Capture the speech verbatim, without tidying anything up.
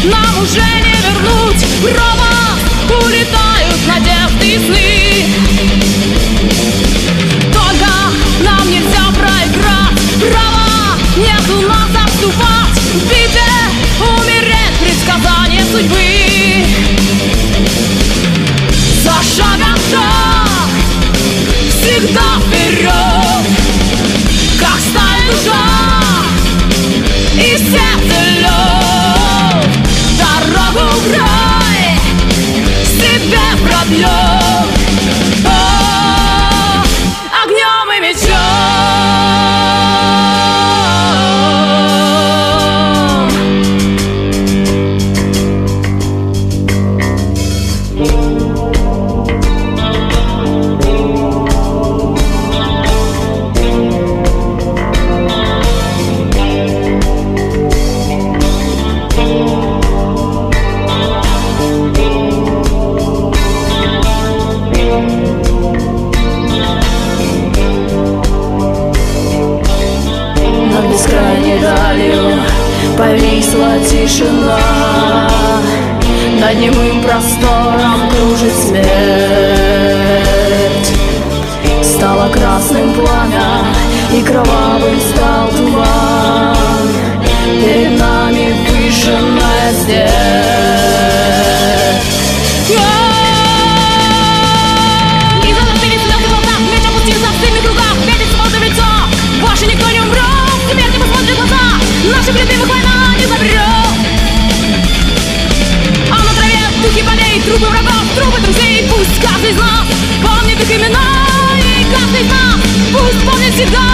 нам уже не вернуть. В робот улетают надежды и сны. Только нам нельзя проиграть. Права нет у нас отступать. В битве умереть предсказание судьбы. За шагом шаг, всегда вперед, как сталь душа и сердце лед. Дорогу в рай себе пробьет огнем и мечом. Бескрайней далью повисла тишина, над немым простором кружит смерть. Стало красным пламя, и кровавым стал туман. Перед нами вышенная степь. И золотыми слезы в глазах, меч опустился в дымных кругах. Ветер смотрит в лицо, больше никто не умрет. Смерть не посмотрит в глаза, наших любимых война не заберет. А на траве духи полей, трупы врагов, трупы друзей. Пусть каждый из нас помнит их имена, и каждый из нас пусть помнит всегда